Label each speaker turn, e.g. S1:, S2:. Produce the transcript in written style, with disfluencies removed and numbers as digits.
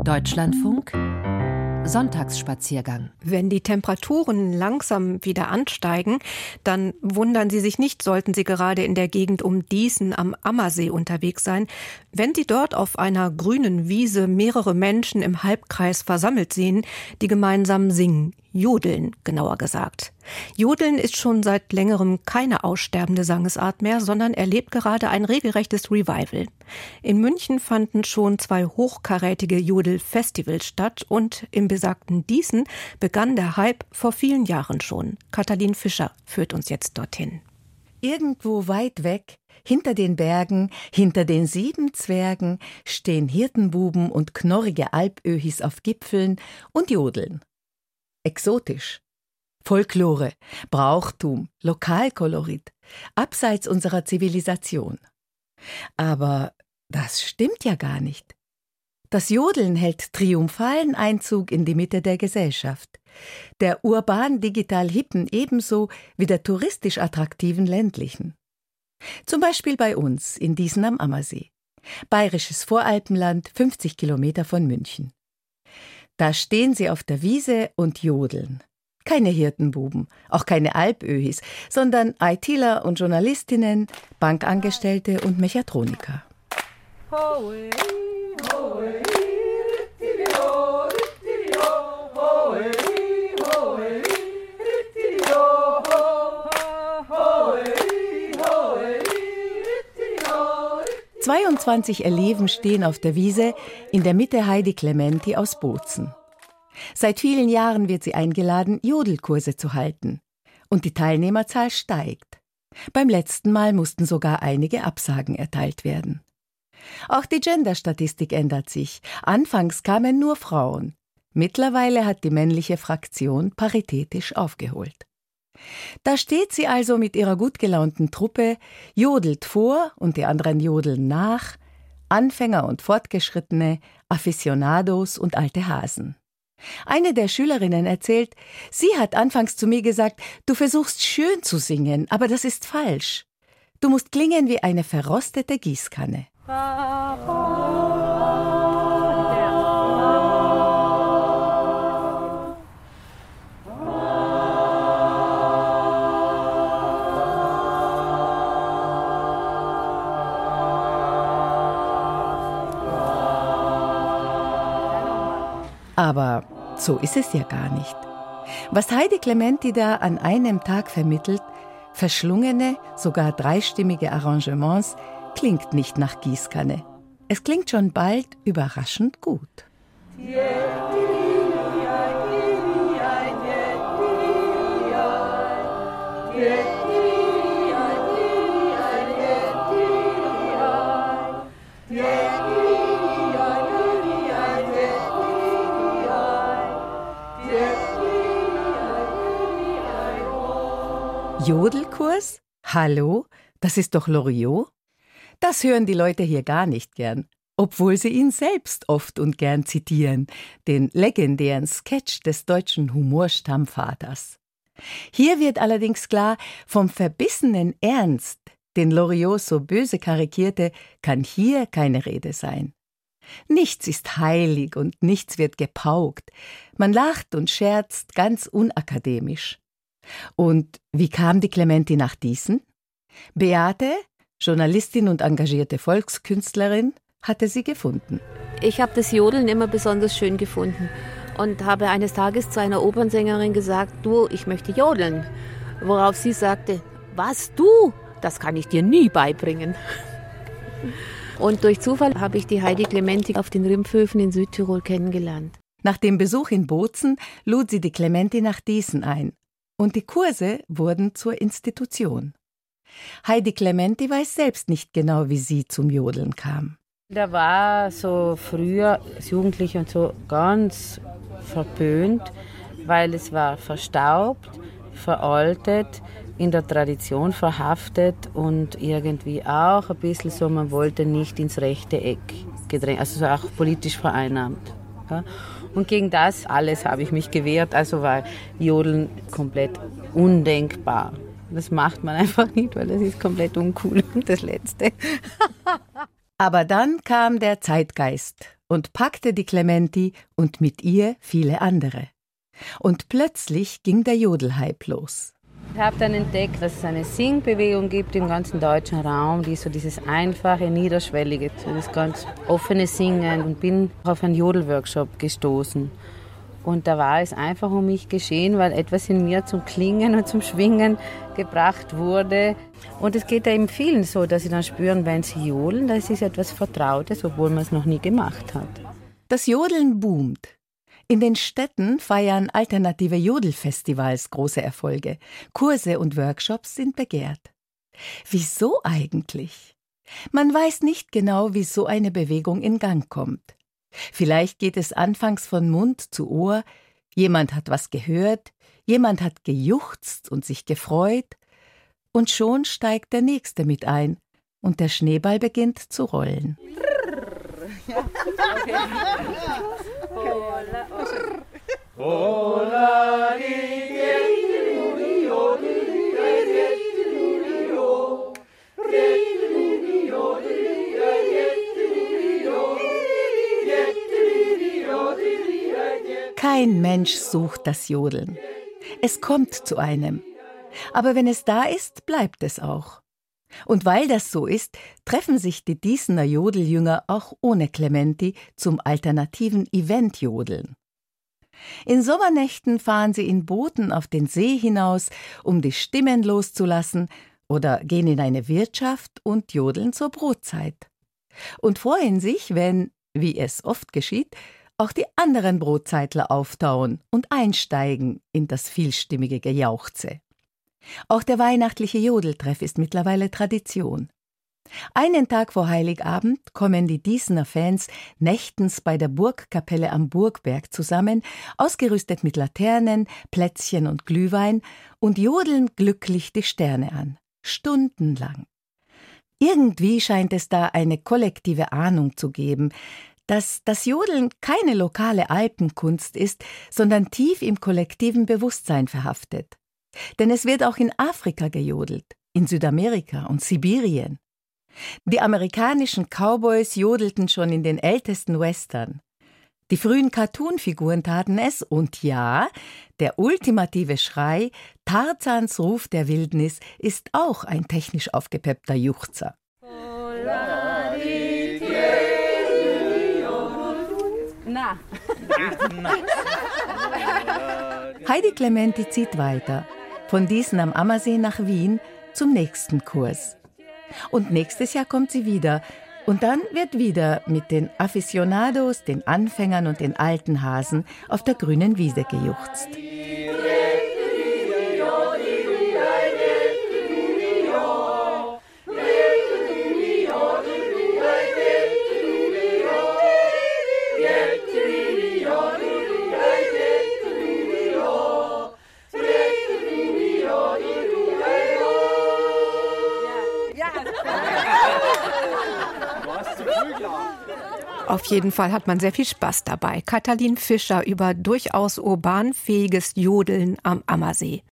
S1: Deutschlandfunk Sonntagsspaziergang.
S2: Wenn die Temperaturen langsam wieder ansteigen, dann wundern Sie sich nicht, sollten Sie gerade in der Gegend um Dießen am Ammersee unterwegs sein, wenn Sie dort auf einer grünen Wiese mehrere Menschen im Halbkreis versammelt sehen, die gemeinsam singen. Jodeln, genauer gesagt. Jodeln ist schon seit längerem keine aussterbende Sangesart mehr, sondern erlebt gerade ein regelrechtes Revival. In München fanden schon 2 hochkarätige Jodel-Festivals statt und im besagten Dießen begann der Hype vor vielen Jahren schon. Katalin Fischer führt uns jetzt dorthin.
S3: Irgendwo weit weg, hinter den Bergen, hinter den 7 Zwergen, stehen Hirtenbuben und knorrige Alpöhis auf Gipfeln und jodeln. Exotisch. Folklore, Brauchtum, Lokalkolorit, abseits unserer Zivilisation. Aber das stimmt ja gar nicht. Das Jodeln hält triumphalen Einzug in die Mitte der Gesellschaft. Der urban-digital-hippen ebenso wie der touristisch attraktiven ländlichen. Zum Beispiel bei uns in Dießen am Ammersee. Bayerisches Voralpenland, 50 Kilometer von München. Da stehen sie auf der Wiese und jodeln. Keine Hirtenbuben, auch keine Alpöhis, sondern ITler und Journalistinnen, Bankangestellte und Mechatroniker. ’22 Eleven stehen auf der Wiese, in der Mitte Heidi Clementi aus Bozen. Seit vielen Jahren wird sie eingeladen, Jodelkurse zu halten. Und die Teilnehmerzahl steigt. Beim letzten Mal mussten sogar einige Absagen erteilt werden. Auch die Genderstatistik ändert sich. Anfangs kamen nur Frauen. Mittlerweile hat die männliche Fraktion paritätisch aufgeholt. Da steht sie also mit ihrer gut gelaunten Truppe, jodelt vor und die anderen jodeln nach, Anfänger und Fortgeschrittene, Aficionados und alte Hasen. Eine der Schülerinnen erzählt, sie hat anfangs zu mir gesagt, du versuchst schön zu singen, aber das ist falsch. Du musst klingen wie eine verrostete Gießkanne. Aber so ist es ja gar nicht. Was Heidi Clementi da an einem Tag vermittelt, verschlungene, sogar dreistimmige Arrangements, klingt nicht nach Gießkanne. Es klingt schon bald überraschend gut. Jodelkurs? Hallo? Das ist doch Loriot? Das hören die Leute hier gar nicht gern, obwohl sie ihn selbst oft und gern zitieren, den legendären Sketch des deutschen Humorstammvaters. Hier wird allerdings klar, vom verbissenen Ernst, den Loriot so böse karikierte, kann hier keine Rede sein. Nichts ist heilig und nichts wird gepaukt. Man lacht und scherzt ganz unakademisch. Und wie kam die Clementi nach Dießen? Beate, Journalistin und engagierte Volkskünstlerin, hatte sie gefunden.
S4: Ich habe das Jodeln immer besonders schön gefunden und habe eines Tages zu einer Opernsängerin gesagt, du, ich möchte jodeln. Worauf sie sagte, was, du? Das kann ich dir nie beibringen. Und durch Zufall habe ich die Heidi Clementi auf den Rimpfhöfen in Südtirol kennengelernt.
S3: Nach dem Besuch in Bozen lud sie die Clementi nach Dießen ein. Und die Kurse wurden zur Institution. Heidi Clementi weiß selbst nicht genau, wie sie zum Jodeln kam.
S4: Da war so früher als Jugendliche und so ganz verpönt, weil es war verstaubt, veraltet, in der Tradition verhaftet und irgendwie auch ein bisschen so, man wollte nicht ins rechte Eck gedrängt, also so auch politisch vereinnahmt. Ja. Und gegen das alles habe ich mich gewehrt, also war Jodeln komplett undenkbar. Das macht man einfach nicht, weil das ist komplett uncool. Und das Letzte.
S3: Aber dann kam der Zeitgeist und packte die Clementi und mit ihr viele andere. Und plötzlich ging der Jodelhype los.
S4: Ich habe dann entdeckt, dass es eine Singbewegung gibt im ganzen deutschen Raum, die so dieses einfache, niederschwellige, so das ganz offene Singen, und bin auf einen Jodelworkshop gestoßen. Und da war es einfach um mich geschehen, weil etwas in mir zum Klingen und zum Schwingen gebracht wurde. Und es geht da eben vielen so, dass sie dann spüren, wenn sie jodeln, das ist etwas Vertrautes, obwohl man es noch nie gemacht hat.
S3: Das Jodeln boomt. In den Städten feiern alternative Jodelfestivals große Erfolge. Kurse und Workshops sind begehrt. Wieso eigentlich? Man weiß nicht genau, wie so eine Bewegung in Gang kommt. Vielleicht geht es anfangs von Mund zu Ohr, jemand hat was gehört, jemand hat gejuchzt und sich gefreut, und schon steigt der Nächste mit ein und der Schneeball beginnt zu rollen. Kein Mensch sucht das Jodeln. Es kommt zu einem. Aber wenn es da ist, bleibt es auch. Und weil das so ist, treffen sich die Diesener Jodeljünger auch ohne Clementi zum alternativen Event-Jodeln. In Sommernächten fahren sie in Booten auf den See hinaus, um die Stimmen loszulassen, oder gehen in eine Wirtschaft und jodeln zur Brotzeit. Und freuen sich, wenn, wie es oft geschieht, auch die anderen Brotzeitler auftauen und einsteigen in das vielstimmige Gejauchze. Auch der weihnachtliche Jodeltreff ist mittlerweile Tradition. Einen Tag vor Heiligabend kommen die Diesener Fans nächtens bei der Burgkapelle am Burgberg zusammen, ausgerüstet mit Laternen, Plätzchen und Glühwein, und jodeln glücklich die Sterne an, stundenlang. Irgendwie scheint es da eine kollektive Ahnung zu geben, dass das Jodeln keine lokale Alpenkunst ist, sondern tief im kollektiven Bewusstsein verhaftet. Denn es wird auch in Afrika gejodelt, in Südamerika und Sibirien. Die amerikanischen Cowboys jodelten schon in den ältesten Western. Die frühen Cartoonfiguren taten es, und ja, der ultimative Schrei, Tarzans Ruf der Wildnis, ist auch ein technisch aufgepeppter Juchzer.
S4: Na.
S3: Heidi Clementi zieht weiter, von Diesen am Ammersee nach Wien zum nächsten Kurs. Und nächstes Jahr kommt sie wieder, und dann wird wieder mit den Aficionados, den Anfängern und den alten Hasen auf der grünen Wiese gejuchzt.
S2: Auf jeden Fall hat man sehr viel Spaß dabei. Katalin Fischer über durchaus urban fähiges Jodeln am Ammersee.